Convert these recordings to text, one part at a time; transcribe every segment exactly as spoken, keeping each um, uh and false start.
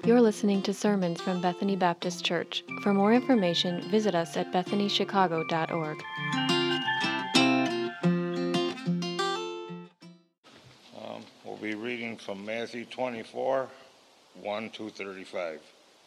You're listening to sermons from Bethany Baptist Church. For more information, visit us at bethany chicago dot org. Um, we'll be reading from Matthew twenty-four, one to thirty-five.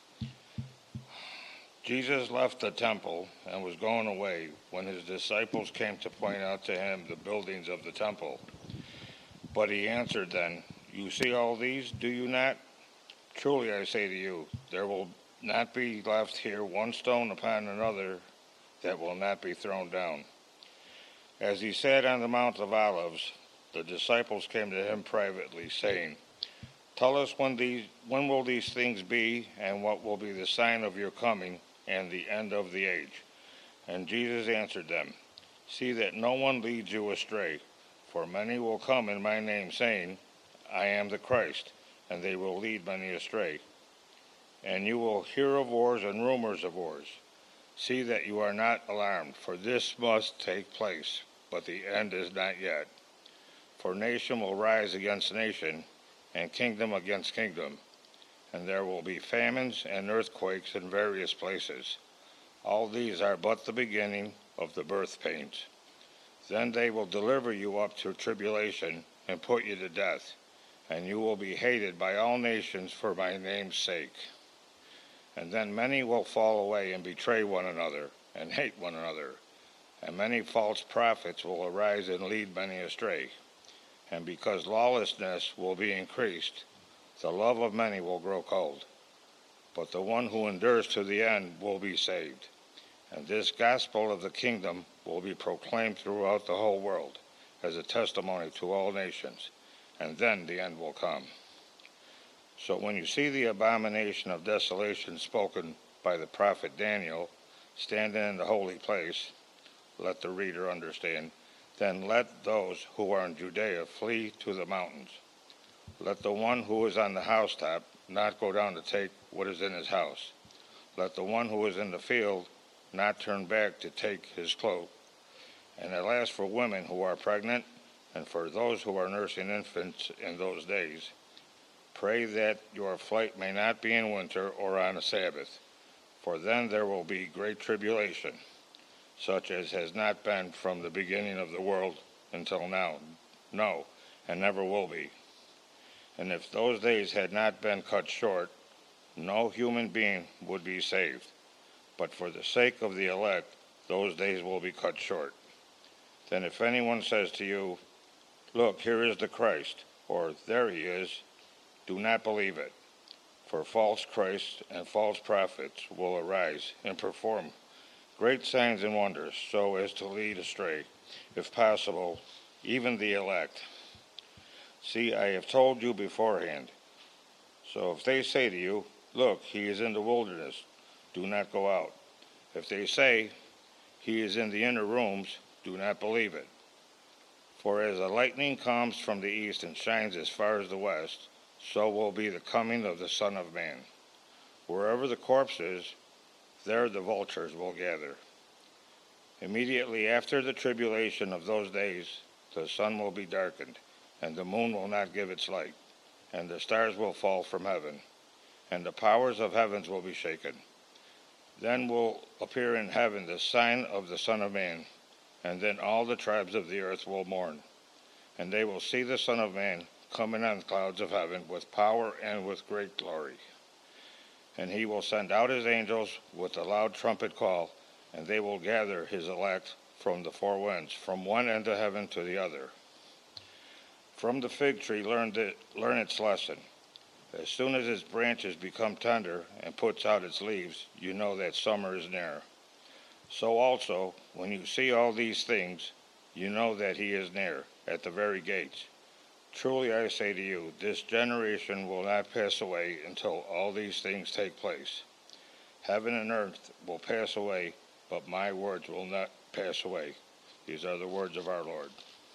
Jesus left the temple and was going away when his disciples came to point out to him the buildings of the temple. But he answered them, "You see all these, do you not? Truly I say to you, there will not be left here one stone upon another that will not be thrown down." As he sat on the Mount of Olives, the disciples came to him privately, saying, "Tell us when these when will these things be, and what will be the sign of your coming and the end of the age?" And Jesus answered them, "See that no one leads you astray, for many will come in my name, saying, 'I am the Christ,' and they will lead many astray. And you will hear of wars and rumors of wars. See that you are not alarmed, for this must take place, but the end is not yet. For nation will rise against nation, and kingdom against kingdom, and there will be famines and earthquakes in various places. All these are but the beginning of the birth pains. Then they will deliver you up to tribulation and put you to death, and you will be hated by all nations for my name's sake. And then many will fall away and betray one another and hate one another, and many false prophets will arise and lead many astray. And because lawlessness will be increased, the love of many will grow cold. But the one who endures to the end will be saved. And this gospel of the kingdom will be proclaimed throughout the whole world as a testimony to all nations, and then the end will come. So when you see the abomination of desolation spoken by the prophet Daniel standing in the holy place, let the reader understand, then let those who are in Judea flee to the mountains. Let the one who is on the housetop not go down to take what is in his house. Let the one who is in the field not turn back to take his cloak. And at last for women who are pregnant, and for those who are nursing infants in those days, pray that your flight may not be in winter or on a Sabbath, for then there will be great tribulation, such as has not been from the beginning of the world until now, no, and never will be. And if those days had not been cut short, no human being would be saved. But for the sake of the elect, those days will be cut short. Then if anyone says to you, 'Look, here is the Christ,' or 'There he is,' do not believe it. For false Christs and false prophets will arise and perform great signs and wonders, so as to lead astray, if possible, even the elect. See, I have told you beforehand. So if they say to you, 'Look, he is in the wilderness,' do not go out. If they say, 'He is in the inner rooms,' do not believe it. For as the lightning comes from the east and shines as far as the west, so will be the coming of the Son of Man. Wherever the corpse is, there the vultures will gather. Immediately after the tribulation of those days, the sun will be darkened, and the moon will not give its light, and the stars will fall from heaven, and the powers of heavens will be shaken. Then will appear in heaven the sign of the Son of Man, and then all the tribes of the earth will mourn, and they will see the Son of Man coming on the clouds of heaven with power and with great glory. And he will send out his angels with a loud trumpet call, and they will gather his elect from the four winds, from one end of heaven to the other. From the fig tree learn, it, learn its lesson. As soon as its branches become tender and puts out its leaves, you know that summer is near. So also, when you see all these things, you know that he is near, at the very gates. Truly I say to you, this generation will not pass away until all these things take place. Heaven and earth will pass away, but my words will not pass away. These are the words of our Lord.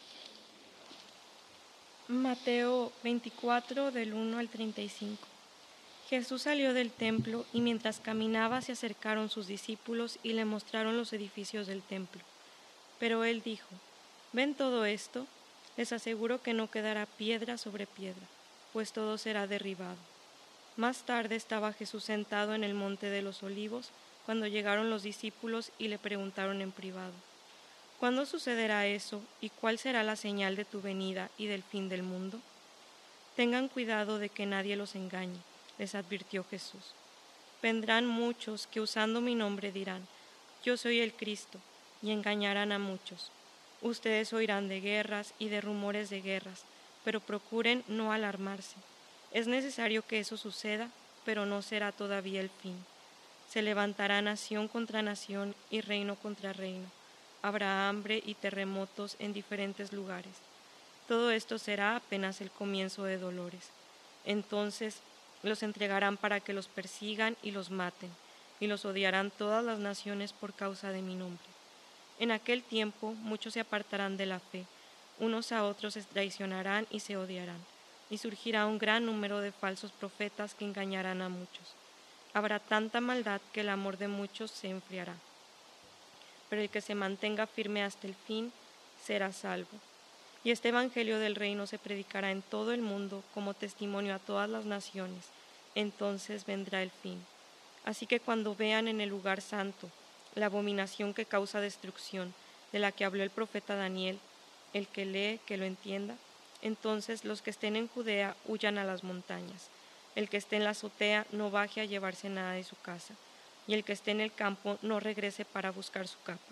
Mateo veinticuatro, del uno al treinta y cinco. Jesús salió del templo y mientras caminaba se acercaron sus discípulos y le mostraron los edificios del templo. Pero él dijo, ¿ven todo esto? Les aseguro que no quedará piedra sobre piedra, pues todo será derribado. Más tarde estaba Jesús sentado en el monte de los Olivos, cuando llegaron los discípulos y le preguntaron en privado: ¿Cuándo sucederá eso y cuál será la señal de tu venida y del fin del mundo? Tengan cuidado de que nadie los engañe, les advirtió Jesús. Vendrán muchos que usando mi nombre dirán: Yo soy el Cristo, y engañarán a muchos. Ustedes oirán de guerras y de rumores de guerras, pero procuren no alarmarse. Es necesario que eso suceda, pero no será todavía el fin. Se levantará nación contra nación y reino contra reino. Habrá hambre y terremotos en diferentes lugares. Todo esto será apenas el comienzo de dolores. Entonces los entregarán para que los persigan y los maten, y los odiarán todas las naciones por causa de mi nombre. En aquel tiempo muchos se apartarán de la fe, unos a otros se traicionarán y se odiarán, y surgirá un gran número de falsos profetas que engañarán a muchos. Habrá tanta maldad que el amor de muchos se enfriará. Pero el que se mantenga firme hasta el fin será salvo. Y este evangelio del reino se predicará en todo el mundo como testimonio a todas las naciones. Entonces vendrá el fin. Así que cuando vean en el lugar santo la abominación que causa destrucción, de la que habló el profeta Daniel, el que lee, que lo entienda, entonces los que estén en Judea huyan a las montañas. El que esté en la azotea no baje a llevarse nada de su casa, y el que esté en el campo no regrese para buscar su capa.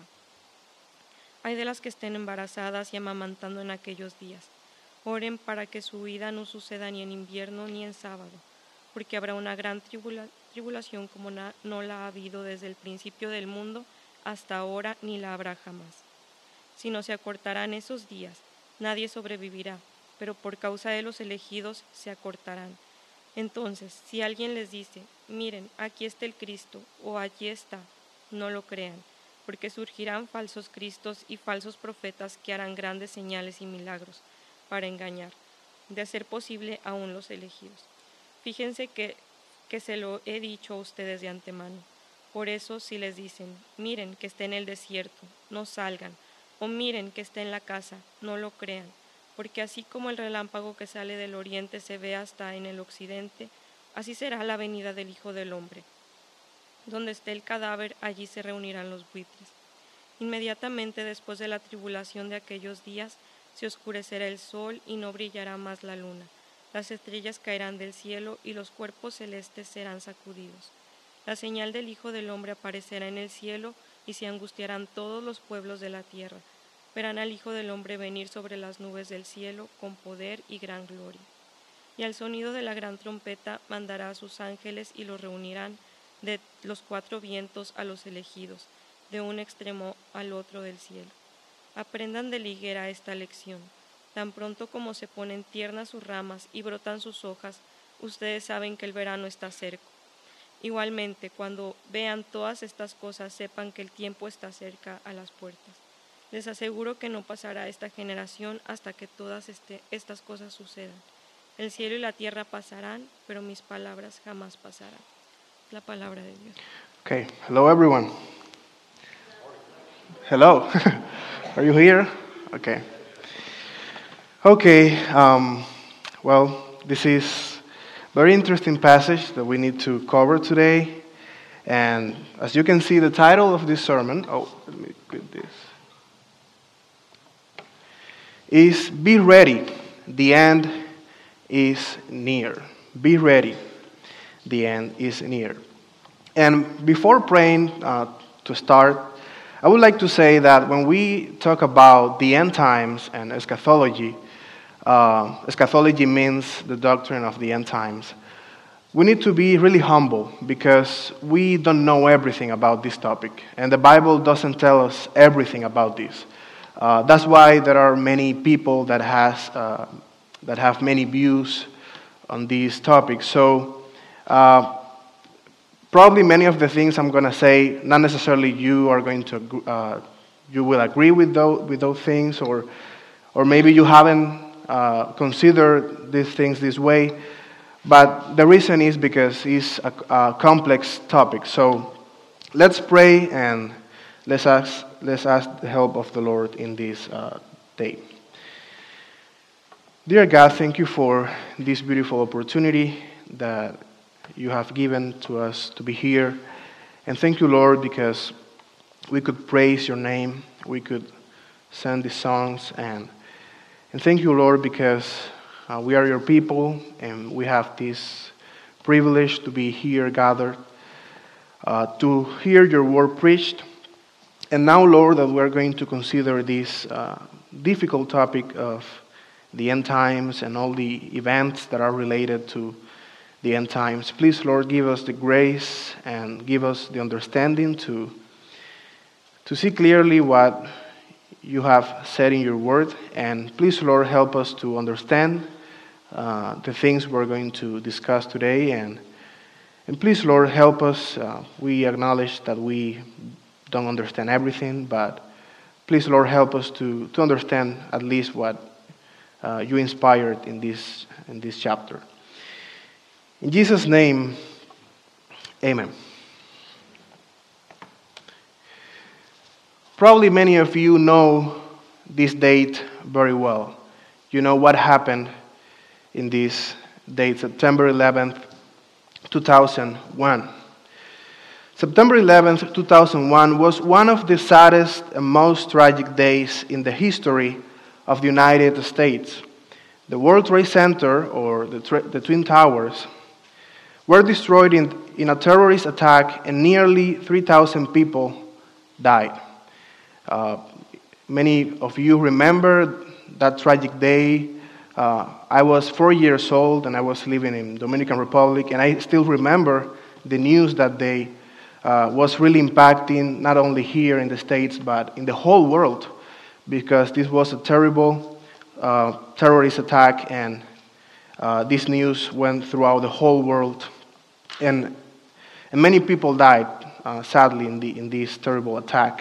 Ay de las que estén embarazadas y amamantando en aquellos días. Oren para que su huida no suceda ni en invierno ni en sábado, porque habrá una gran tribula- tribulación como na- no la ha habido desde el principio del mundo hasta ahora, ni la habrá jamás. Si no se acortarán esos días, nadie sobrevivirá, pero por causa de los elegidos se acortarán. Entonces, si alguien les dice: miren, aquí está el Cristo, o allí está, no lo crean, porque surgirán falsos cristos y falsos profetas que harán grandes señales y milagros para engañar, de ser posible, aún los elegidos. Fíjense que, que se lo he dicho a ustedes de antemano. Por eso, si les dicen: miren que está en el desierto, no salgan, o miren que está en la casa, no lo crean, porque así como el relámpago que sale del oriente se ve hasta en el occidente, así será la venida del Hijo del Hombre. Donde esté el cadáver, allí se reunirán los buitres. Inmediatamente después de la tribulación de aquellos días, se oscurecerá el sol y no brillará más la luna. Las estrellas caerán del cielo y los cuerpos celestes serán sacudidos. La señal del Hijo del Hombre aparecerá en el cielo y se angustiarán todos los pueblos de la tierra. Verán al Hijo del Hombre venir sobre las nubes del cielo con poder y gran gloria. Y al sonido de la gran trompeta mandará a sus ángeles y los reunirán de los cuatro vientos a los elegidos, de un extremo al otro del cielo. Aprendan de la higuera esta lección. Tan pronto como se ponen tiernas sus ramas y brotan sus hojas, ustedes saben que el verano está cerca. Igualmente, cuando vean todas estas cosas, sepan que el tiempo está cerca a las puertas. Les aseguro que no pasará esta generación hasta que todas este, estas cosas sucedan. El cielo y la tierra pasarán, pero mis palabras jamás pasarán. La palabra de Dios. Okay, hello everyone. Hello. Are you here? Okay. Okay, um, well, this is a very interesting passage that we need to cover today. And as you can see, the title of this sermon, oh, let me get this, is Be Ready, the end is near. Be ready, the end is near. And before praying uh, to start, I would like to say that when we talk about the end times and eschatology, uh, eschatology means the doctrine of the end times, we need to be really humble because we don't know everything about this topic. And the Bible doesn't tell us everything about this. Uh, that's why there are many people that has uh, that have many views on these topics. So uh, probably many of the things I'm going to say, not necessarily you are going to uh, you will agree with those with those things, or or maybe you haven't uh, considered these things this way. But the reason is because it's a, a complex topic. So let's pray and let's ask let's ask the help of the Lord in this uh, day. Dear God, thank you for this beautiful opportunity that you have given to us to be here. And thank you, Lord, because we could praise your name, we could sing these songs, and and thank you, Lord, because uh, we are your people, and we have this privilege to be here gathered, uh, to hear your word preached. And now, Lord, that we're going to consider this uh, difficult topic of the end times and all the events that are related to the end times. Please, Lord, give us the grace and give us the understanding to, to see clearly what you have said in your word. And please, Lord, help us to understand uh, the things we're going to discuss today. And, and please, Lord, help us. Uh, we acknowledge that we don't understand everything, but please, Lord, help us to, to understand at least what uh, you inspired in this, in this chapter. In Jesus' name, amen. Probably many of you know this date very well. You know what happened in this date, September eleventh, two thousand one. September eleventh, two thousand one was one of the saddest and most tragic days in the history of the United States. The World Trade Center, or the, tra- the Twin Towers, were destroyed in, in a terrorist attack, and nearly three thousand people died. Uh, many of you remember that tragic day. Uh, I was four years old, and I was living in Dominican Republic, and I still remember the news that day uh, was really impacting not only here in the States, but in the whole world, because this was a terrible uh, terrorist attack, and uh, this news went throughout the whole world. And, and many people died, uh, sadly, in, the, in this terrible attack.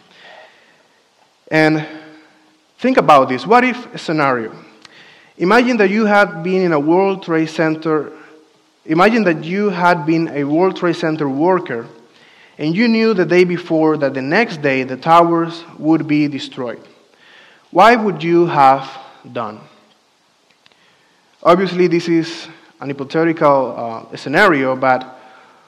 And think about this. What if a scenario? Imagine that you had been in a World Trade Center. Imagine that you had been a World Trade Center worker, and you knew the day before that the next day the towers would be destroyed. What would you have done? Obviously, this is an hypothetical uh, scenario, but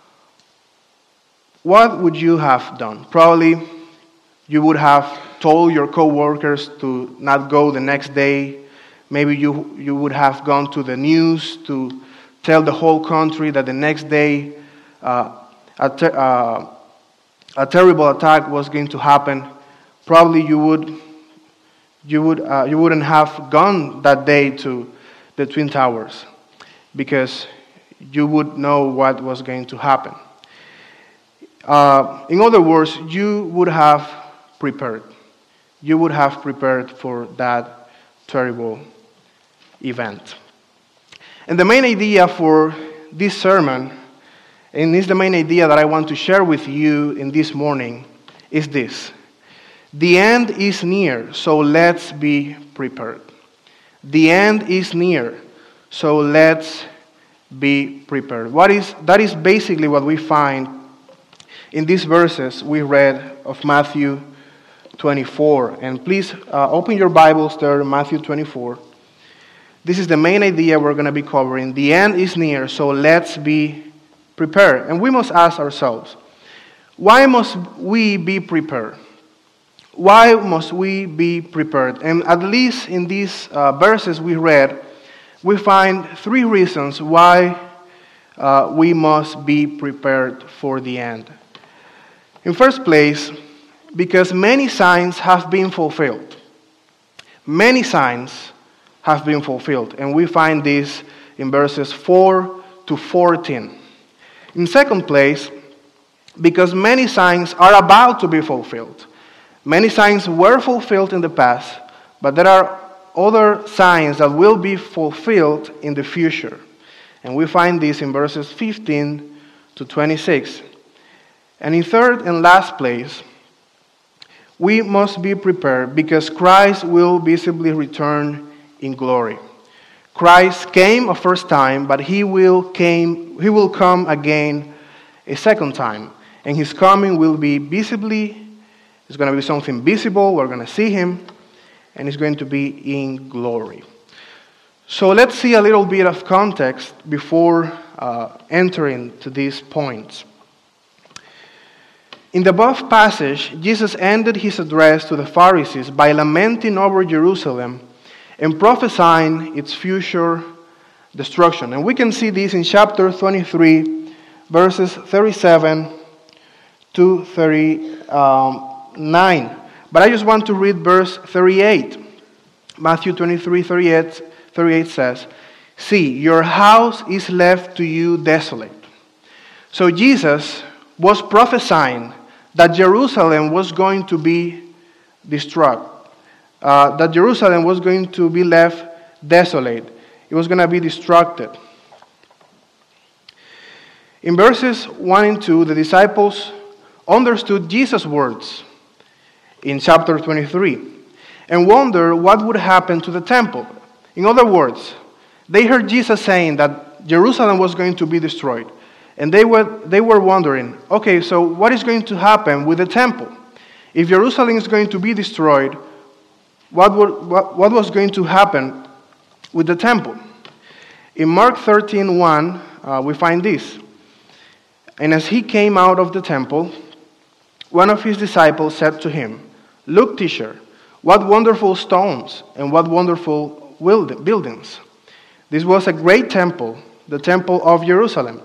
what would you have done? Probably you would have told your co-workers to not go the next day. Maybe you, you would have gone to the news to tell the whole country that the next day uh, a, ter- uh, a terrible attack was going to happen. Probably you would you would uh, you wouldn't have gone that day to the Twin Towers, because you would know what was going to happen. Uh, in other words, you would have prepared. You would have prepared for that terrible event. And the main idea for this sermon, and this is the main idea that I want to share with you in this morning, is this. The end is near, so let's be prepared. The end is near, so let's be prepared. What is that is basically what we find in these verses we read of Matthew twenty-four. And please uh, open your Bibles there, Matthew twenty-four. This is the main idea we're going to be covering. The end is near, so let's be prepared. And we must ask ourselves, why must we be prepared? Why must we be prepared? And at least in these uh, verses we read, we find three reasons why uh, we must be prepared for the end. In first place, because many signs have been fulfilled. Many signs have been fulfilled. And we find this in verses four to fourteen. In second place, because many signs are about to be fulfilled. Many signs were fulfilled in the past, but there are other signs that will be fulfilled in the future. And we find this in verses fifteen to twenty-six. And in third and last place, we must be prepared because Christ will visibly return in glory. Christ came a first time, but he will came he will come again a second time. And his coming will be visibly, it's going to be something visible, we're going to see him, and it's going to be in glory. So let's see a little bit of context before uh, entering to these points. In the above passage, Jesus ended his address to the Pharisees by lamenting over Jerusalem and prophesying its future destruction. And we can see this in chapter twenty-three, verses thirty-seven to thirty-nine. But I just want to read verse thirty-eight. Matthew twenty-three, thirty-eight, thirty-eight says, "See, your house is left to you desolate." So Jesus was prophesying that Jerusalem was going to be destroyed, uh, that Jerusalem was going to be left desolate. It was going to be destructed. In verses one and two, the disciples understood Jesus' words in chapter twenty-three and wondered what would happen to the temple. In other words, they heard Jesus saying that Jerusalem was going to be destroyed. And they were, they were wondering, okay, so what is going to happen with the temple? If Jerusalem is going to be destroyed, what, would, what, what was going to happen with the temple? In Mark thirteen one, uh, we find this. "And as he came out of the temple, one of his disciples said to him, 'Look, teacher, what wonderful stones and what wonderful buildings.' This was a great temple, the temple of Jerusalem.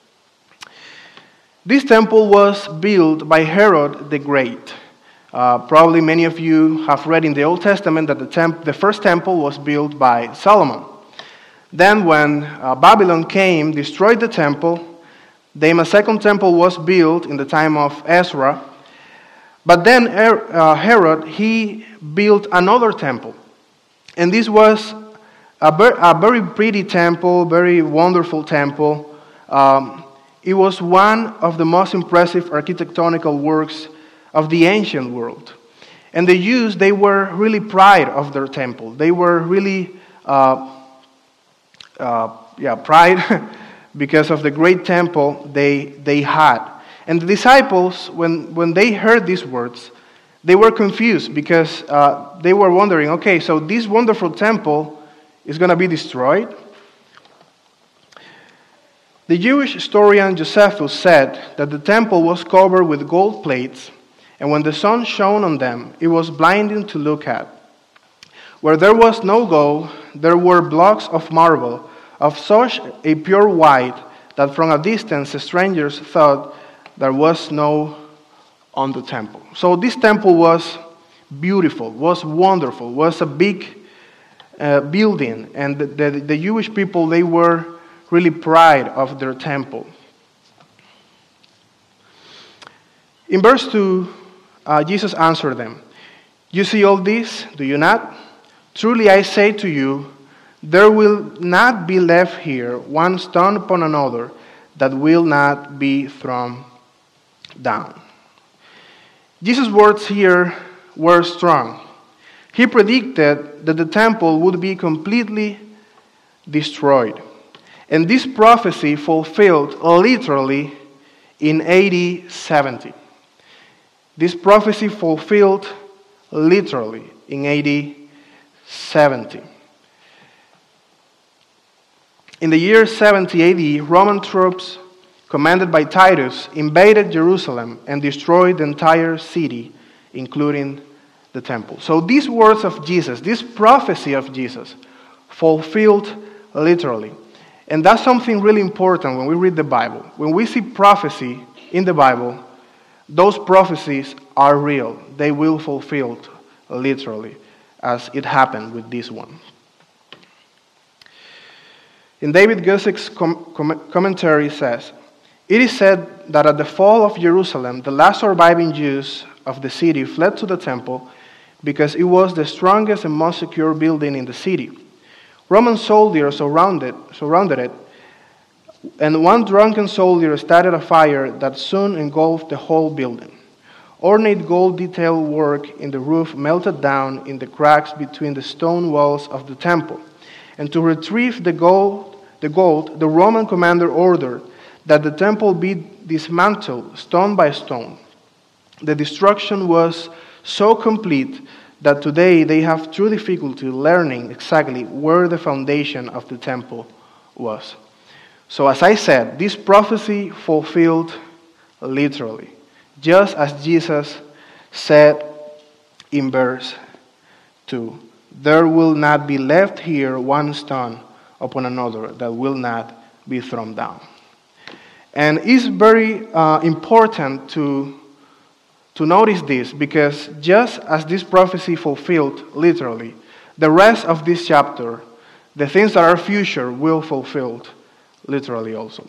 This temple was built by Herod the Great. Uh, probably many of you have read in the Old Testament that the, temp- the first temple was built by Solomon. Then when uh, Babylon came, destroyed the temple, then a second temple was built in the time of Ezra. But then uh, Herod, he built another temple. And this was a, ver- a very pretty temple, very wonderful temple. Um, It was one of the most impressive architectonical works of the ancient world. And the Jews, they were really proud of their temple. They were really, uh, uh, yeah, proud because of the great temple they, they had. And the disciples, when, when they heard these words, they were confused because uh, they were wondering, okay, so this wonderful temple is going to be destroyed? The Jewish historian Josephus said that the temple was covered with gold plates, and when the sun shone on them, it was blinding to look at. Where there was no gold, there were blocks of marble of such a pure white that from a distance strangers thought there was snow on the temple. So this temple was beautiful, was wonderful, was a big uh, building, and the, the, the Jewish people, they were really proud of their temple. In verse two, uh, Jesus answered them, "You see all this, do you not? Truly I say to you, there will not be left here one stone upon another that will not be thrown down." Jesus' words here were strong. He predicted that the temple would be completely destroyed. And this prophecy fulfilled literally in A D seventy. This prophecy fulfilled literally in A D seventy. In the year seventy A D, Roman troops, commanded by Titus, invaded Jerusalem and destroyed the entire city, including the temple. So these words of Jesus, this prophecy of Jesus, fulfilled literally. And that's something really important when we read the Bible. When we see prophecy in the Bible, those prophecies are real. They will fulfill literally, as it happened with this one. In David Gusik's com- com- commentary says, "It is said that at the fall of Jerusalem, the last surviving Jews of the city fled to the temple because it was the strongest and most secure building in the city. Roman soldiers surrounded, surrounded it, and one drunken soldier started a fire that soon engulfed the whole building. Ornate gold detail work in the roof melted down in the cracks between the stone walls of the temple. And to retrieve the gold, the gold, the Roman commander ordered that the temple be dismantled stone by stone. The destruction was so complete that today they have true difficulty learning exactly where the foundation of the temple was. So as I said, this prophecy fulfilled literally, just as Jesus said in verse two, there will not be left here one stone upon another that will not be thrown down. And it's very uh, important to, to notice this, because just as this prophecy fulfilled literally, the rest of this chapter, the things that are future, will fulfilled literally also.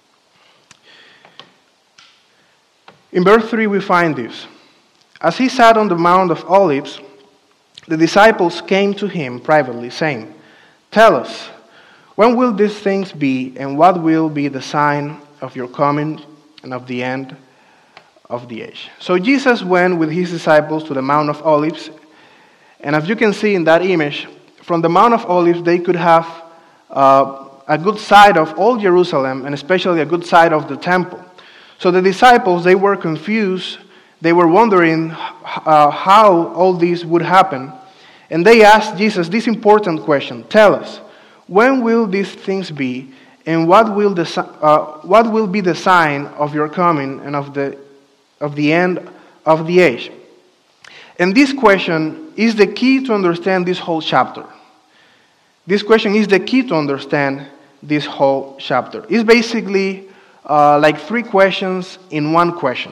In verse three we find this. As he sat on the Mount of Olives, the disciples came to him privately, saying, "Tell us, when will these things be, and what will be the sign of your coming and of the end of the age?" So Jesus went with his disciples to the Mount of Olives, and as you can see in that image, from the Mount of Olives they could have uh, a good sight of all Jerusalem, and especially a good sight of the temple. So the disciples, they were confused. They were wondering uh, how all this would happen. And they asked Jesus this important question: "Tell us, when will these things be, and what will the uh, what will be the sign of your coming and of the of the end of the age?" And this question is the key to understand this whole chapter. This question is the key to understand this whole chapter. It's basically uh, like three questions in one question.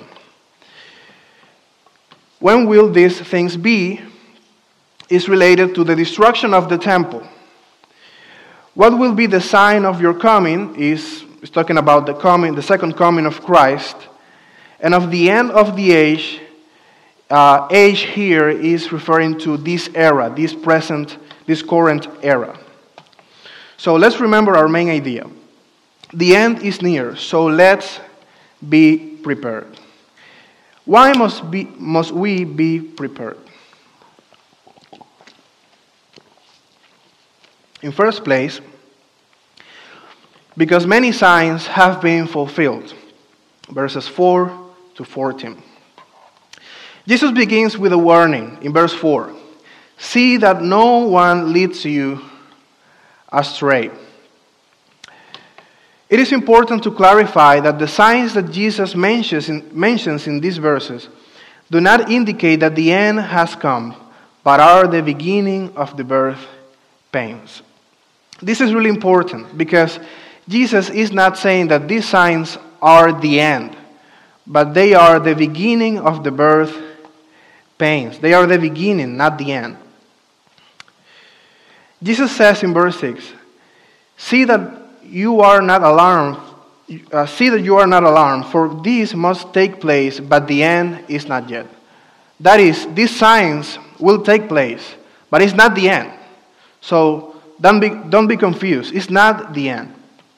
When will these things be is related to the destruction of the temple. What will be the sign of your coming is, is talking about the coming, the second coming of Christ. And of the end of the age, uh, age here is referring to this era, this present, this current era. So let's remember our main idea. The end is near, so let's be prepared. Why must be must we be prepared? In first place, because many signs have been fulfilled. Verses four to fourteen. Jesus begins with a warning in verse four. See that no one leads you astray. It is important to clarify that the signs that Jesus mentions in, mentions in these verses do not indicate that the end has come, but are the beginning of the birth pains. This is really important because Jesus is not saying that these signs are the end, but they are the beginning of the birth pains. They are the beginning, not the end. Jesus says in verse six, see that you are not alarmed, uh, see that you are not alarmed, for this must take place, but the end is not yet. That is, these signs will take place, but it's not the end. So don't be, don't be confused. It's not the end.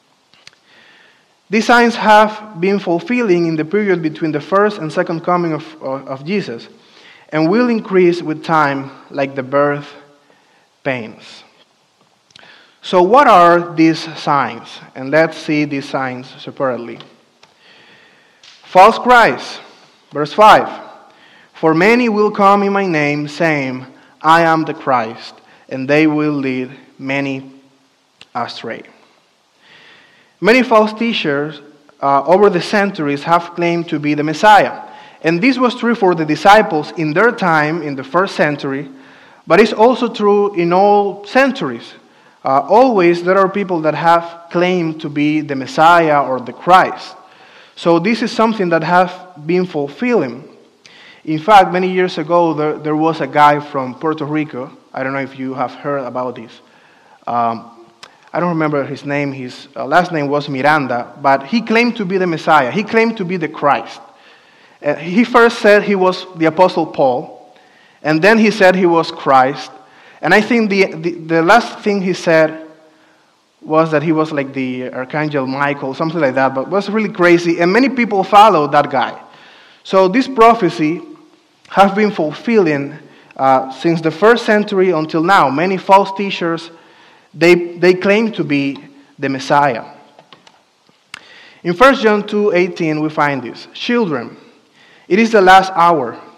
These signs have been fulfilling in the period between the first and second coming of, of, of Jesus, and will increase with time like the birth pains. So what are these signs? And let's see these signs separately. False Christ, verse five. For many will come in my name, saying, I am the Christ, and they will lead many astray. Many false teachers uh, over the centuries have claimed to be the Messiah. And this was true for the disciples in their time, in the first century, but it's also true in all centuries. Uh, always there are people that have claimed to be the Messiah or the Christ. So this is something that has been fulfilling. In fact, many years ago, there, there was a guy from Puerto Rico. I don't know if you have heard about this. Um, I don't remember his name. His uh, last name was Miranda, but he claimed to be the Messiah. He claimed to be the Christ. Uh, he first said he was the Apostle Paul, and then he said he was Christ. And I think the, the, the last thing he said was that he was like the Archangel Michael, something like that, but it was really crazy. And many people followed that guy. So this prophecy has been fulfilling uh, since the first century until now. Many false teachers, they, they claim to be the Messiah. In First John two eighteen, we find this. Children, it is the last hour,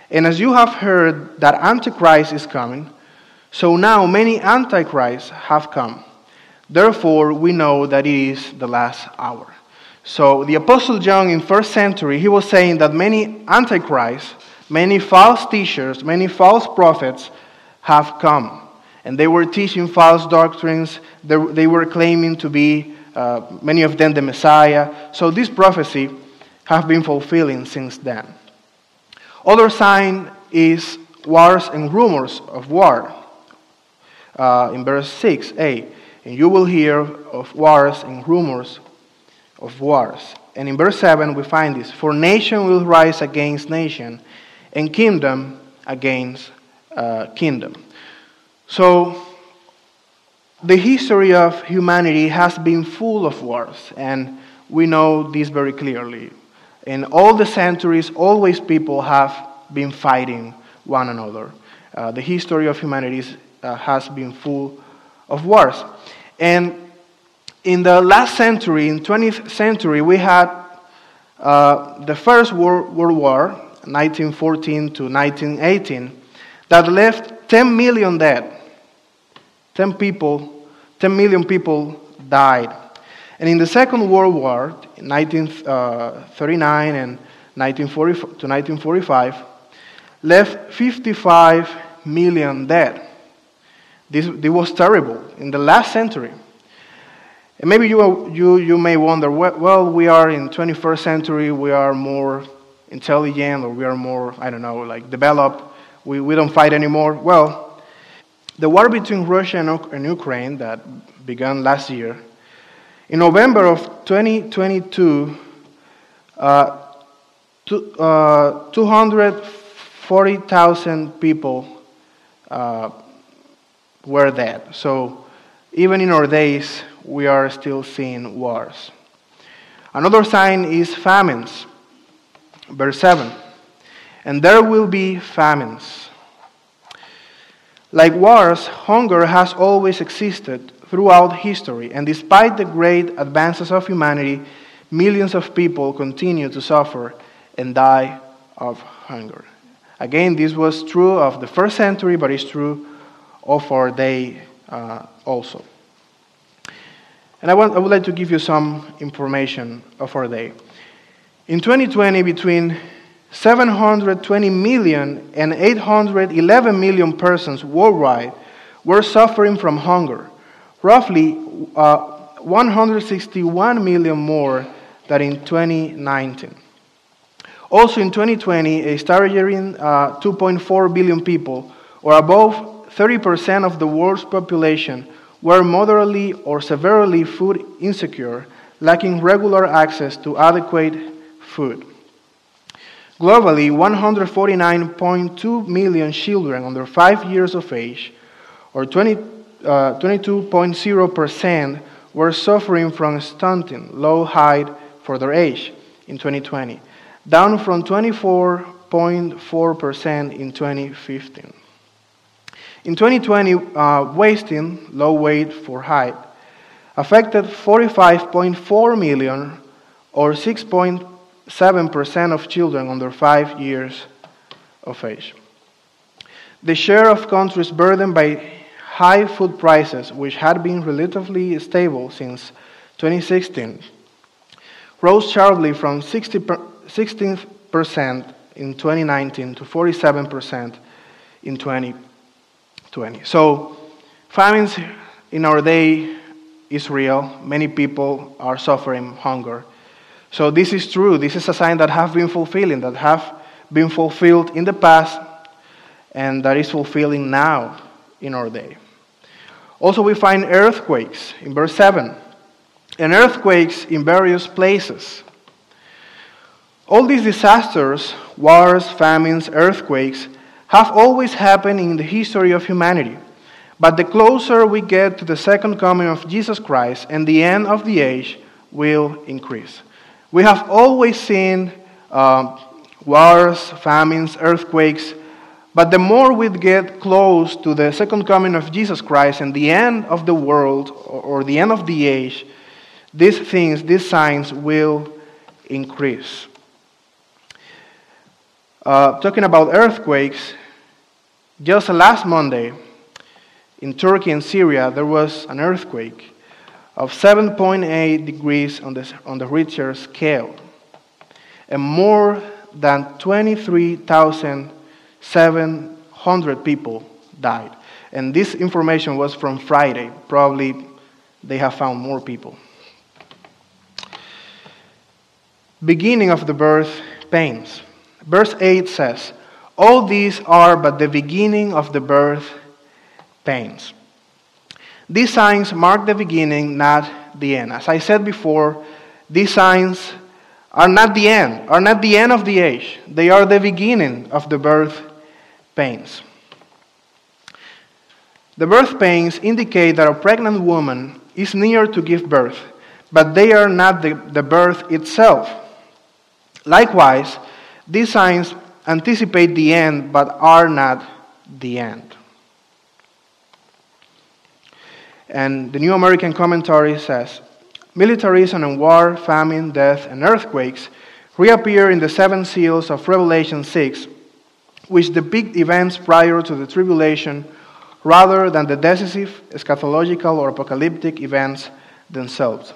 And as you have heard that Antichrist is coming, so now many Antichrists have come. Therefore, we know that it is the last hour. So the Apostle John in first century, he was saying that many Antichrists, many false teachers, many false prophets have come. And they were teaching false doctrines. They, they were claiming to be, uh, many of them, the Messiah. So this prophecy have been fulfilling since then. Other sign is wars and rumors of war. Uh, in verse six a, and you will hear of wars and rumors of wars. And in verse seven we find this, for nation will rise against nation, and kingdom against uh, kingdom. So the history of humanity has been full of wars, and we know this very clearly. In all the centuries, always people have been fighting one another. Uh, the history of humanity is, uh, has been full of wars. And in the last century, in twentieth century, we had uh, the First World, World War, nineteen fourteen to nineteen eighteen, that left ten million dead. ten people, ten million people died. And in the Second World War, in nineteen thirty-nine and nineteen forty to nineteen forty-five, left fifty-five million dead. This, this was terrible in the last century. And maybe you, you, you may wonder, well, we are in twenty-first century, we are more intelligent, or we are more, I don't know, like developed, we, we don't fight anymore. Well, the war between Russia and, and Ukraine that began last year, in November of twenty twenty-two, uh, two, uh, two hundred forty thousand people uh, were dead. So even in our days, we are still seeing wars. Another sign is famines. Verse seven, and there will be famines. Like wars, hunger has always existed throughout history, and despite the great advances of humanity, millions of people continue to suffer and die of hunger. Again, this was true of the first century, but it's true of our day uh, also. And I, want, I would like to give you some information of our day. In twenty twenty, between seven hundred twenty million and eight hundred eleven million persons worldwide were suffering from hunger, roughly uh, one hundred sixty-one million more than in twenty nineteen. Also in twenty twenty, a staggering uh, two point four billion people, or above thirty percent of the world's population, were moderately or severely food insecure, lacking regular access to adequate food. Globally, one hundred forty-nine point two million children under five years of age, or twenty, uh, twenty-two point zero percent, were suffering from stunting, low height for their age in twenty twenty, down from twenty-four point four percent in twenty fifteen. In twenty twenty, uh, wasting, low weight for height, affected forty-five point four million, or six point seven percent of children under five years of age. The share of countries burdened by high food prices, which had been relatively stable since twenty sixteen, rose sharply from sixteen percent in twenty nineteen to forty-seven percent in twenty twenty. So, famines in our day is real. Many people are suffering hunger. So this is true. This is a sign that have been fulfilling, that have been fulfilled in the past, and that is fulfilling now in our day. Also, we find earthquakes in verse seven, and earthquakes in various places. All these disasters, wars, famines, earthquakes, have always happened in the history of humanity. But the closer we get to the second coming of Jesus Christ and the end of the age will increase. We have always seen uh, wars, famines, earthquakes, but the more we get close to the second coming of Jesus Christ and the end of the world, or the end of the age, these things, these signs will increase. Uh, talking about earthquakes, just last Monday in Turkey and Syria, there was an earthquake of seven point eight degrees on the, on the Richter scale, and more than twenty-three thousand seven hundred people died. And this information was from Friday. Probably they have found more people. Beginning of the birth pains. Verse eight says, all these are but the beginning of the birth pains. These signs mark the beginning, not the end. As I said before, these signs are not the end, are not the end of the age. They are the beginning of the birth pains. The birth pains indicate that a pregnant woman is near to give birth, but they are not the, the birth itself. Likewise, these signs anticipate the end, but are not the end. And the New American Commentary says, militarism and war, famine, death, and earthquakes reappear in the seven seals of Revelation six, which depict events prior to the tribulation rather than the decisive, eschatological, or apocalyptic events themselves.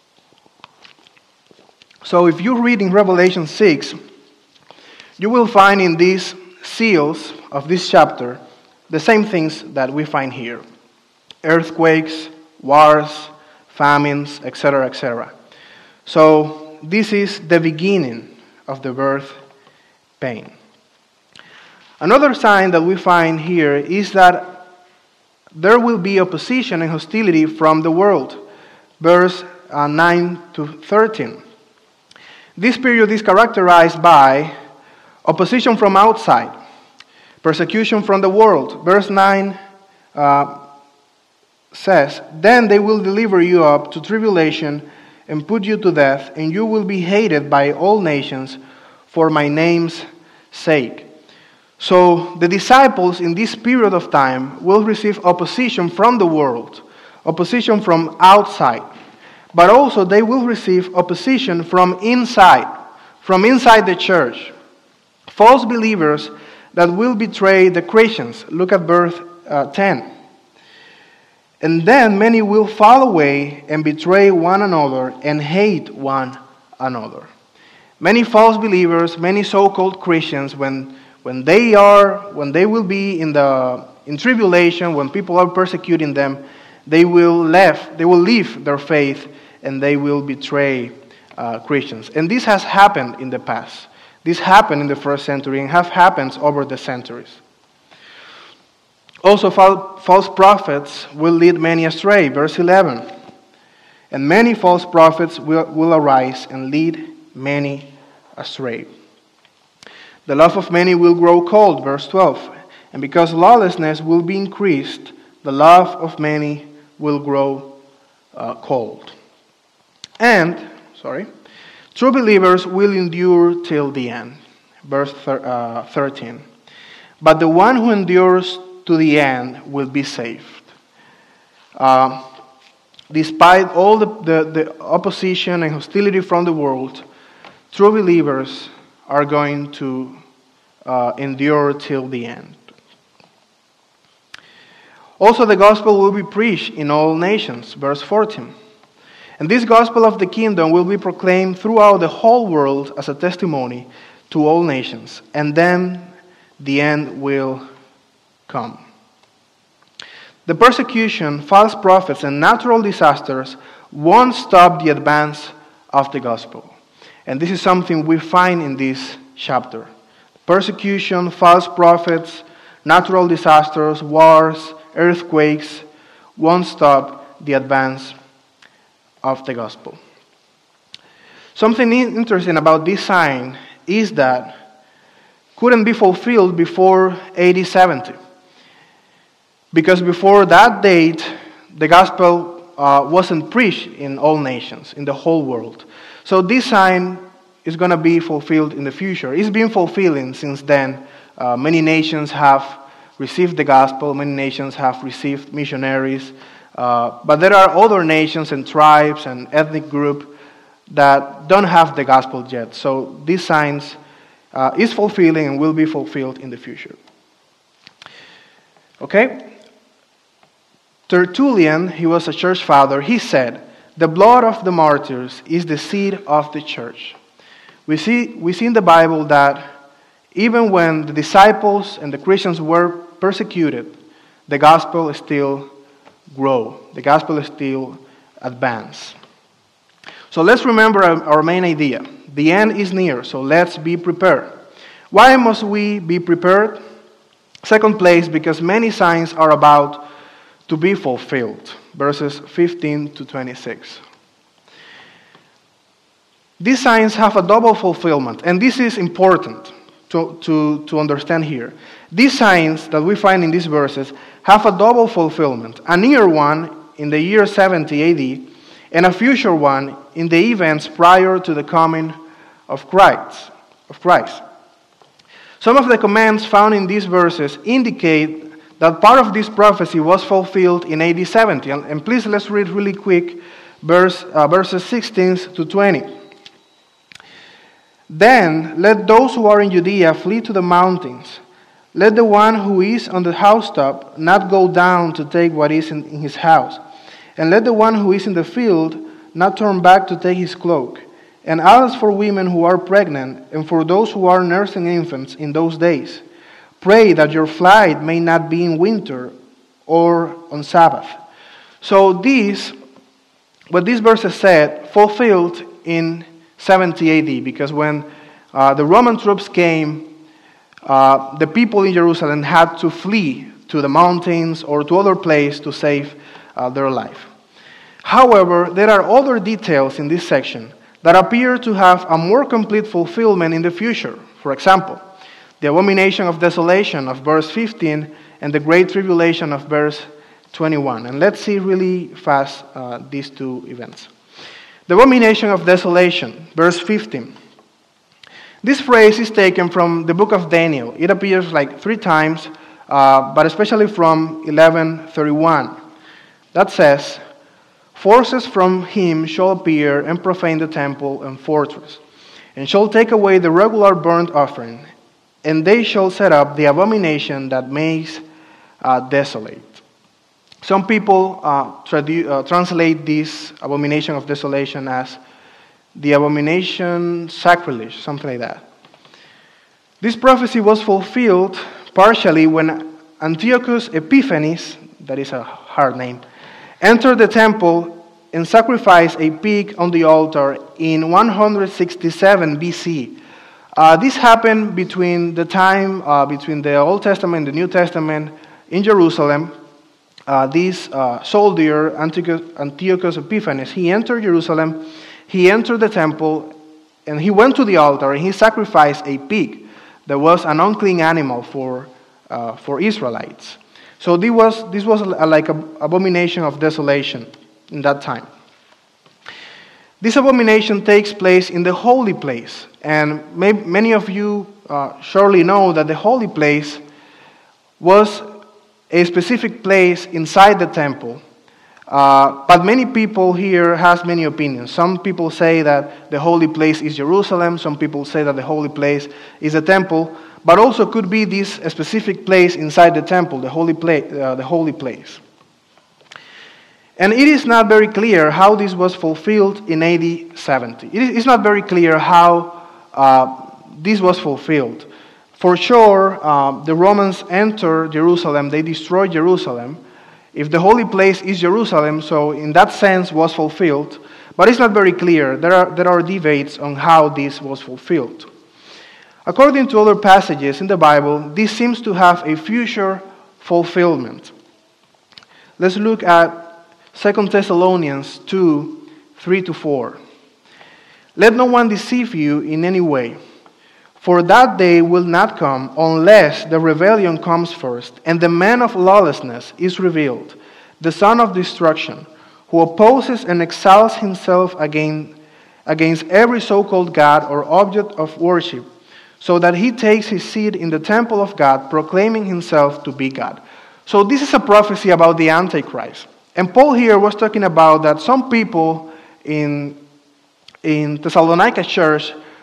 So if you read in Revelation six, you will find in these seals of this chapter the same things that we find here. Earthquakes, wars, famines, et cetera, et cetera. So this is the beginning of the birth pain. Another sign that we find here is that there will be opposition and hostility from the world. Verse uh, nine to thirteen. This period is characterized by opposition from outside, persecution from the world. Verse nine uh, says, then they will deliver you up to tribulation and put you to death, and you will be hated by all nations for my name's sake. So the disciples in this period of time will receive opposition from the world, opposition from outside, but also they will receive opposition from inside, from inside the church. False believers that will betray the Christians. Look at verse uh, ten. And then many will fall away and betray one another and hate one another. Many false believers, many so-called Christians, when when they are, when they will be in the in tribulation, when people are persecuting them, they will left, they will leave their faith and they will betray uh, Christians. And this has happened in the past. This happened in the first century and have happened over the centuries. Also, false prophets will lead many astray. Verse eleven. And many false prophets will, will arise and lead many astray. The love of many will grow cold. Verse twelve. And because lawlessness will be increased, the love of many will grow uh, cold. And, sorry, true believers will endure till the end. Verse thirteen. But the one who endures to the end will be saved. Uh, despite all the, the, the opposition and hostility from the world, true believers are going to uh, endure till the end. Also, the gospel will be preached in all nations. Verse fourteen. And this gospel of the kingdom will be proclaimed throughout the whole world as a testimony to all nations. And then the end will come. The persecution, false prophets, and natural disasters won't stop the advance of the gospel. And this is something we find in this chapter. Persecution, false prophets, natural disasters, wars, earthquakes won't stop the advance of the gospel. Something interesting about this sign is that couldn't be fulfilled before A D seventy. Because before that date, the gospel uh, wasn't preached in all nations, in the whole world. So this sign is going to be fulfilled in the future. It's been fulfilling since then. Uh, many nations have received the gospel. Many nations have received missionaries. Uh, but there are other nations and tribes and ethnic groups that don't have the gospel yet. So these signs uh, is fulfilling and will be fulfilled in the future. Okay? Tertullian, he was a church father, he said, "The blood of the martyrs is the seed of the church." We see, we see in the Bible that even when the disciples and the Christians were persecuted, the gospel still grew. The gospel still advanced. So let's remember our, our main idea. The end is near, so let's be prepared. Why must we be prepared? Second place, because many signs are about to be fulfilled. Verses fifteen to twenty-six. These signs have a double fulfillment, and this is important to, to, to understand here. These signs that we find in these verses have a double fulfillment, a near one in the year seventy A D, and a future one in the events prior to the coming of Christ. Of Christ. Some of the commands found in these verses indicate that part of this prophecy was fulfilled in A D seventy. And, and please, let's read really quick verse, uh, verses sixteen to twenty. "Then let those who are in Judea flee to the mountains. Let the one who is on the housetop not go down to take what is in, in his house. And let the one who is in the field not turn back to take his cloak. And as for women who are pregnant, and for those who are nursing infants in those days, pray that your flight may not be in winter or on Sabbath." So these, what these verses said, fulfilled in seventy A D, because when uh, the Roman troops came, uh, the people in Jerusalem had to flee to the mountains or to other places to save uh, their life. However, there are other details in this section that appear to have a more complete fulfillment in the future. For example, the abomination of desolation of verse fifteen and the great tribulation of verse twenty-one. And let's see really fast uh, these two events. The abomination of desolation, verse fifteen. This phrase is taken from the book of Daniel. It appears like three times, uh, but especially from eleven thirty-one. That says, "Forces from him shall appear and profane the temple and fortress, and shall take away the regular burnt offering, and they shall set up the abomination that makes uh, desolate." Some people uh, tradu- uh, translate this abomination of desolation as the abomination sacrilege, something like that. This prophecy was fulfilled partially when Antiochus Epiphanes, that is a hard name, entered the temple and sacrificed a pig on the altar in one hundred sixty-seven B C. Uh, this happened between the time, uh, between the Old Testament and the New Testament in Jerusalem. Uh, this uh, soldier, Antiochus, Antiochus Epiphanes, he entered Jerusalem, he entered the temple, and he went to the altar, and he sacrificed a pig that was an unclean animal for, uh, for Israelites. So this was, this was like an abomination of desolation in that time. This abomination takes place in the holy place, and may, many of you uh, surely know that the holy place was a specific place inside the temple. Uh, but many people here has many opinions. Some people say that the holy place is Jerusalem. Some people say that the holy place is the temple. But also could be this specific place inside the temple, the holy place. Uh, the holy place. And it is not very clear how this was fulfilled in A D seventy. It is not very clear how uh, this was fulfilled. For sure, uh, the Romans entered Jerusalem, they destroyed Jerusalem. If the holy place is Jerusalem, so in that sense was fulfilled, but it's not very clear. There are, there are debates on how this was fulfilled. According to other passages in the Bible, this seems to have a future fulfillment. Let's look at Second Thessalonians two, three to four. "Let no one deceive you in any way. For that day will not come unless the rebellion comes first, and the man of lawlessness is revealed, the son of destruction, who opposes and exalts himself against, against every so-called God or object of worship, so that he takes his seat in the temple of God, proclaiming himself to be God." So this is a prophecy about the Antichrist. And Paul here was talking about that some people in, in Thessalonica church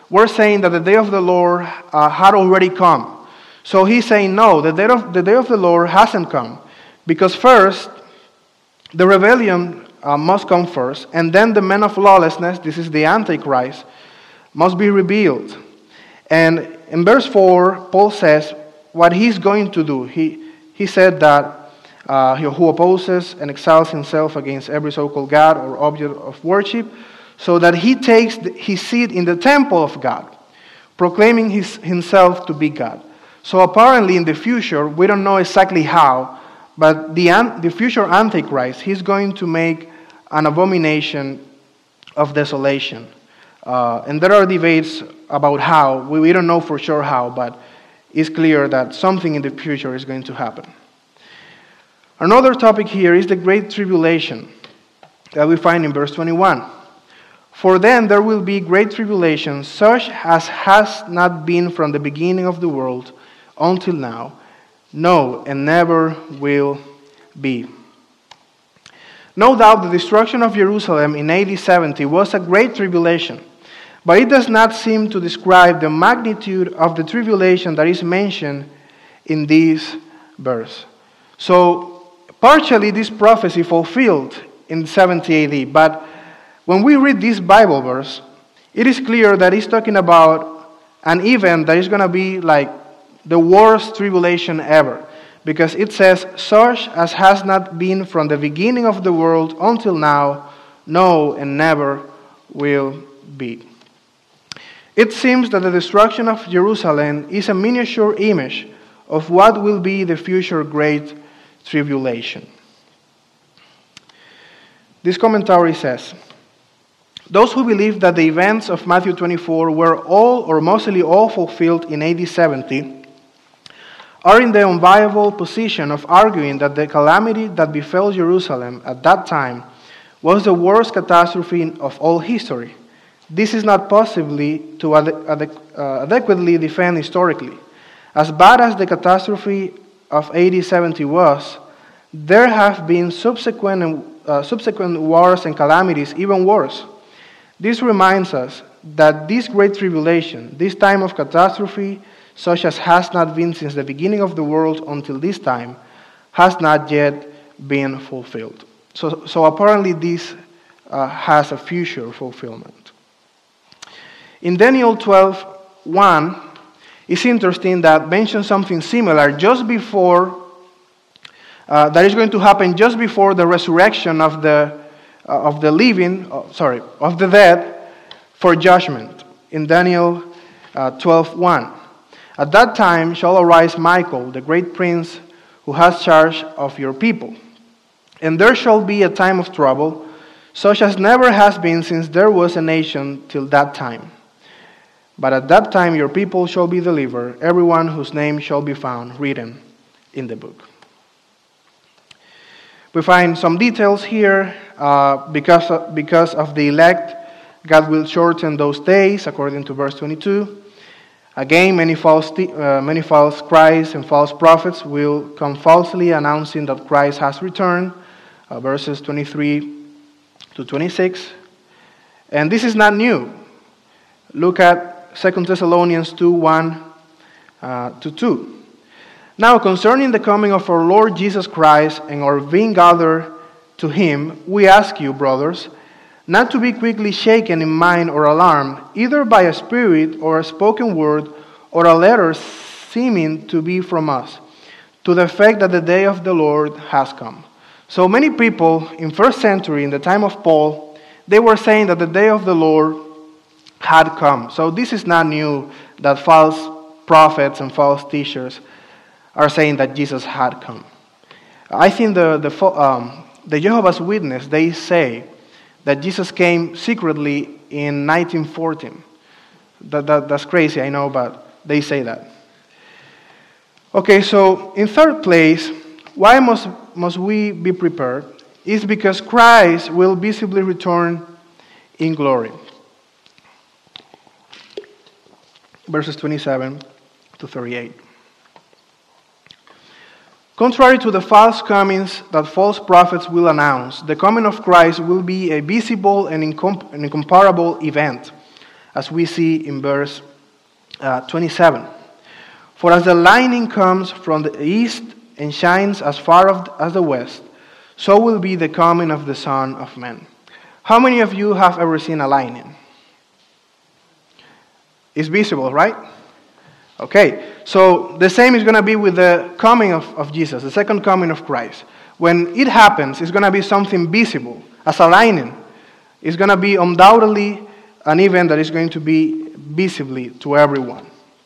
were saying that the day of the Lord uh, had already come. So he's saying, no, the day, of, the day of the Lord hasn't come. Because first, the rebellion uh, must come first, and then the man of lawlessness, this is the Antichrist, must be revealed. And in verse four, Paul says what he's going to do. He, he said that uh, he who opposes and exalts himself against every so-called God or object of worship, so that he takes his seat in the temple of God, proclaiming his, himself to be God. So apparently in the future, we don't know exactly how, but the, the future Antichrist, he's going to make an abomination of desolation. Uh, and there are debates about how. We, we don't know for sure how, but it's clear that something in the future is going to happen. Another topic here is the Great Tribulation that we find in verse twenty-one. For then there will be great tribulation, such as has not been from the beginning of the world until now, no, and never will be. No doubt the destruction of Jerusalem in A D seventy was a great tribulation, but it does not seem to describe the magnitude of the tribulation that is mentioned in this verse. So, partially this prophecy fulfilled in seventy A D, but when we read this Bible verse, it is clear that it's talking about an event that is going to be like the worst tribulation ever. Because it says, such as has not been from the beginning of the world until now, no, and never will be. It seems that the destruction of Jerusalem is a miniature image of what will be the future great tribulation. This commentary says, those who believe that the events of Matthew twenty-four were all or mostly all fulfilled in A D seventy are in the enviable position of arguing that the calamity that befell Jerusalem at that time was the worst catastrophe of all history. This is not possibly to ad- ad- uh, adequately defend historically. As bad as the catastrophe of A D seventy was, there have been subsequent, uh, subsequent wars and calamities even worse. This reminds us that this great tribulation, this time of catastrophe, such as has not been since the beginning of the world until this time, has not yet been fulfilled. So, so apparently this uh, has a future fulfillment. In Daniel twelve one, it's interesting that mentions something similar just before, uh, that is going to happen just before the resurrection of the uh, of the living, uh, sorry, of the dead for judgment. In Daniel uh, twelve one. At that time shall arise Michael, the great prince, who has charge of your people. And there shall be a time of trouble, such as never has been since there was a nation till that time. But at that time your people shall be delivered, everyone whose name shall be found written in the book. We find some details here. Uh, because, of, because of the elect, God will shorten those days, according to verse twenty-two. Again, many false, uh, many false Christs and false prophets will come falsely announcing that Christ has returned, uh, verses twenty-three to twenty-six. And this is not new. Look at Second Thessalonians two, one uh, to two. Now, concerning the coming of our Lord Jesus Christ and our being gathered to him, we ask you, brothers, not to be quickly shaken in mind or alarmed, either by a spirit or a spoken word or a letter seeming to be from us, to the effect that the day of the Lord has come. So many people in first century, in the time of Paul, they were saying that the day of the Lord had come. So this is not new that false prophets and false teachers are saying that Jesus had come. I think the the, um, the Jehovah's Witness, they say that Jesus came secretly in nineteen fourteen. That, that, that's crazy, I know, but they say that. Okay, so in third place, why must, must we be prepared? It's because Christ will visibly return in glory. Verses twenty-seven to thirty-eight. Contrary to the false comings that false prophets will announce, the coming of Christ will be a visible and incom- an incomparable event. as we see in verse uh, twenty-seven. For as the lightning comes from the east and shines as far as the west, so will be the coming of the Son of Man. How many of you have ever seen a lightning? It's visible, right? Okay, so the same is going to be with the coming of, of Jesus, the second coming of Christ. When it happens, it's going to be something visible, as a lightning. It's going to be undoubtedly an event that is going to be visibly to everyone.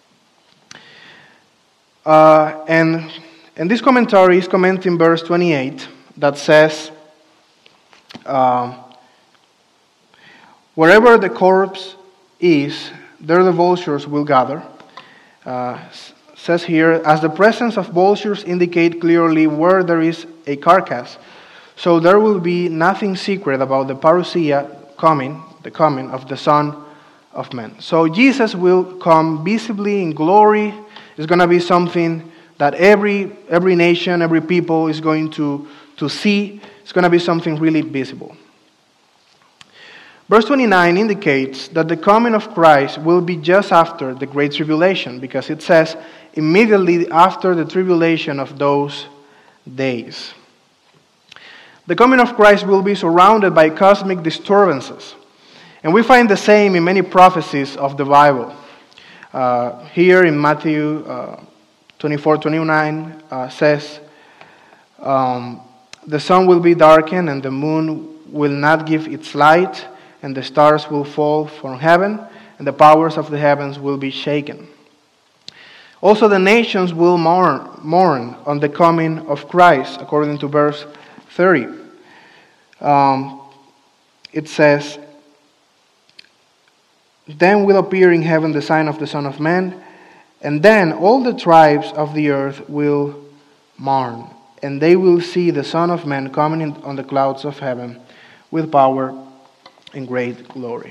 Uh, and, and this commentary is commenting verse twenty-eight that says, uh, wherever the corpse is, there the vultures will gather. Uh, says here, as the presence of vultures indicate clearly where there is a carcass, so there will be nothing secret about the parousia coming, the coming of the Son of Man. So Jesus will come visibly in glory. It's going to be something that every every nation, every people is going to, to see. It's going to be something really visible. Verse twenty-nine indicates that the coming of Christ will be just after the Great Tribulation, because it says, immediately after the tribulation of those days. The coming of Christ will be surrounded by cosmic disturbances. And we find the same in many prophecies of the Bible. Uh, here in Matthew uh, twenty-four twenty-nine uh, says, um, the sun will be darkened and the moon will not give its light, and the stars will fall from heaven, and the powers of the heavens will be shaken. Also the nations will mourn, mourn on the coming of Christ, according to verse thirty. Um, it says, then will appear in heaven the sign of the Son of Man, and then all the tribes of the earth will mourn, and they will see the Son of Man coming in on the clouds of heaven with power and great glory.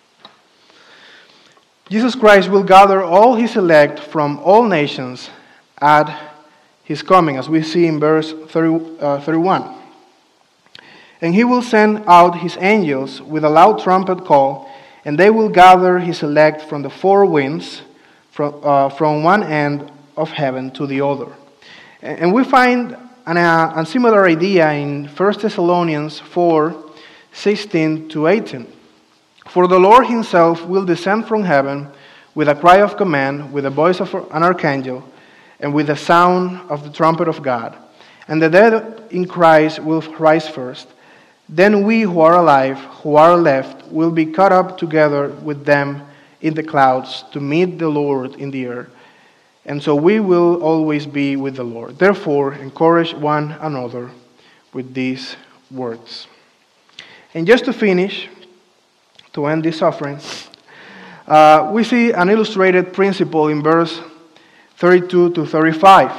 Jesus Christ will gather all his elect from all nations at his coming, as we see in verse thirty, uh, thirty-one. And he will send out his angels with a loud trumpet call, and they will gather his elect from the four winds, from, uh, from one end of heaven to the other. And we find an, uh, a similar idea in First Thessalonians four, sixteen to eighteen. For the Lord himself will descend from heaven with a cry of command, with the voice of an archangel, and with the sound of the trumpet of God. And the dead in Christ will rise first. Then we who are alive, who are left, will be caught up together with them in the clouds to meet the Lord in the air. And so we will always be with the Lord. Therefore, encourage one another with these words. And just to finish, to end this offering, uh, we see an illustrated principle in verse thirty-two to thirty-five.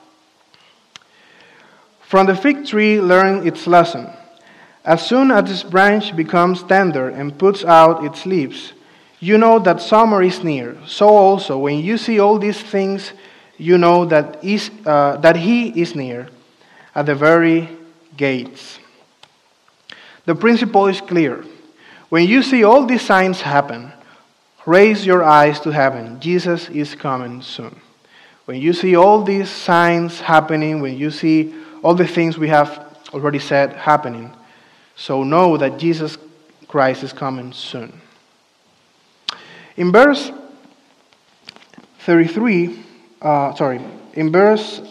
From the fig tree learn its lesson. As soon as its branch becomes tender and puts out its leaves, you know that summer is near. So also, when you see all these things, you know that, is, uh, that he is near, at the very gates. The principle is clear. When you see all these signs happen, raise your eyes to heaven. Jesus is coming soon. When you see all these signs happening, when you see all the things we have already said happening, so know that Jesus Christ is coming soon. In verse thirty-three, uh, sorry, in verse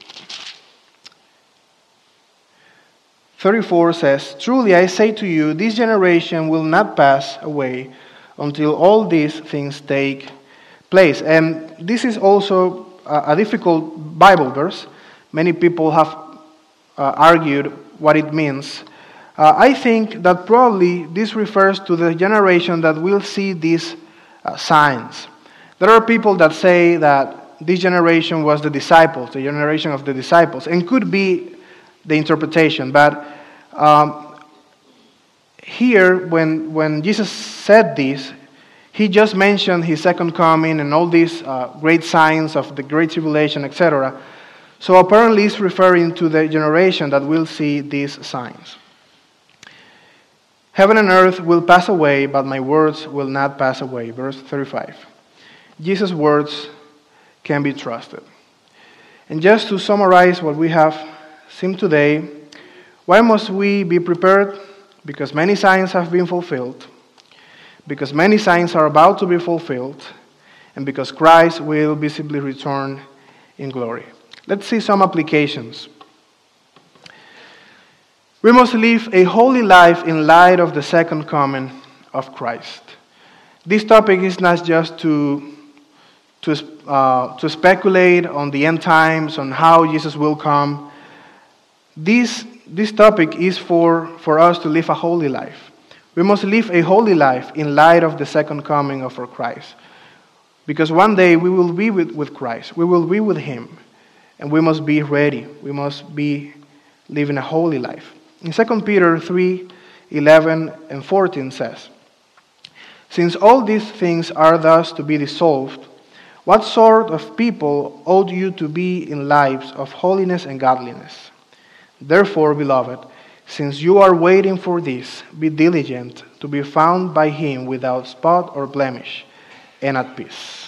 thirty-four says, truly I say to you, this generation will not pass away until all these things take place. And this is also a difficult Bible verse. Many people have uh, argued what it means. Uh, I think that probably this refers to the generation that will see these uh, signs. There are people that say that this generation was the disciples, the generation of the disciples, and could be the interpretation. But um, here, when, when Jesus said this, he just mentioned his second coming and all these uh, great signs of the Great Tribulation, et cetera. So apparently he's referring to the generation that will see these signs. Heaven and earth will pass away, but my words will not pass away. Verse thirty-five. Jesus' words can be trusted. And just to summarize what we have seen today, why must we be prepared? Because many signs have been fulfilled, because many signs are about to be fulfilled, and because Christ will visibly return in glory. Let's see some applications. We must live a holy life in light of the second coming of Christ. This topic is not just to, to, uh, to speculate on the end times, on how Jesus will come. This, this topic is for, for us to live a holy life. We must live a holy life in light of the second coming of our Christ. Because one day we will be with, with Christ. We will be with Him. And we must be ready. We must be living a holy life. In Second Peter three, eleven and fourteen says, "Since all these things are thus to be dissolved, what sort of people ought you to be in lives of holiness and godliness? Therefore, beloved, since you are waiting for this, be diligent to be found by Him without spot or blemish, and at peace."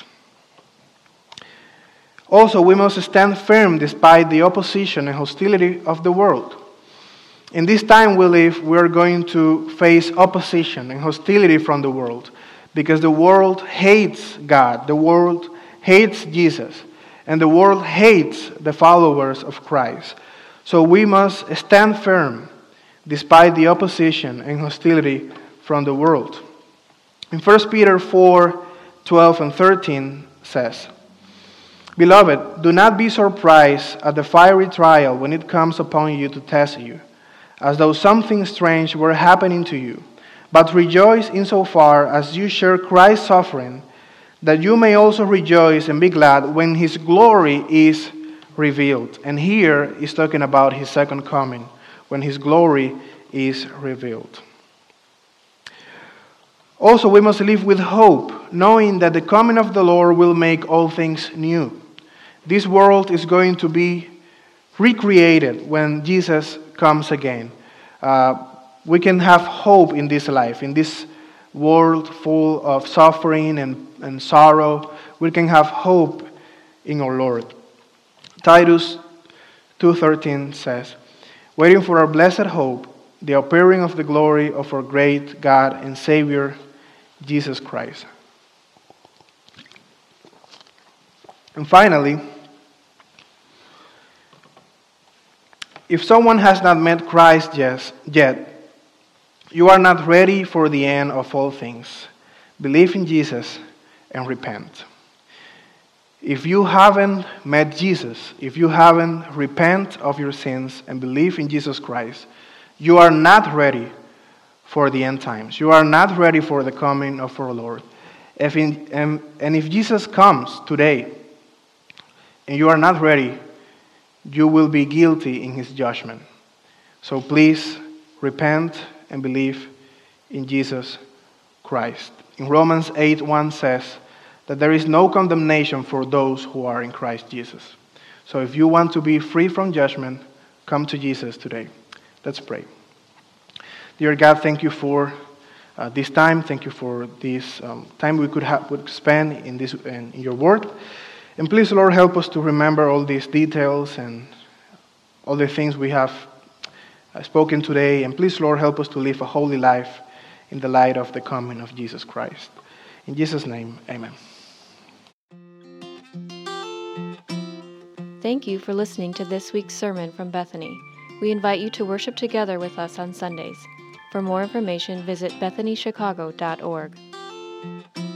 Also, we must stand firm despite the opposition and hostility of the world. In this time we live, we are going to face opposition and hostility from the world, because the world hates God, the world hates Jesus, and the world hates the followers of Christ. So we must stand firm despite the opposition and hostility from the world. In First Peter four, twelve and thirteen says, "Beloved, do not be surprised at the fiery trial when it comes upon you to test you, as though something strange were happening to you. But rejoice insofar as you share Christ's suffering, that you may also rejoice and be glad when His glory is revealed." And here is talking about His second coming, when His glory is revealed. Also, we must live with hope, knowing that the coming of the Lord will make all things new. This world is going to be recreated when Jesus comes again. Uh, we can have hope in this life, in this world full of suffering and, and sorrow. We can have hope in our Lord. Titus two thirteen says, "Waiting for our blessed hope, the appearing of the glory of our great God and Savior, Jesus Christ." And finally, if someone has not met Christ yet, you are not ready for the end of all things. Believe in Jesus and repent. If you haven't met Jesus, if you haven't repent of your sins and believe in Jesus Christ, you are not ready for the end times. You are not ready for the coming of our Lord. If in, and, and if Jesus comes today and you are not ready, you will be guilty in His judgment. So please repent and believe in Jesus Christ. In Romans eight one says that there is no condemnation for those who are in Christ Jesus. So if you want to be free from judgment, come to Jesus today. Let's pray. Dear God, thank you for uh, this time. Thank you for this um, time we could have would spend in this in, in your word. And please, Lord, help us to remember all these details and all the things we have uh, spoken today. And please, Lord, help us to live a holy life in the light of the coming of Jesus Christ. In Jesus' name, amen. Thank you for listening to this week's sermon from Bethany. We invite you to worship together with us on Sundays. For more information, visit bethany chicago dot org.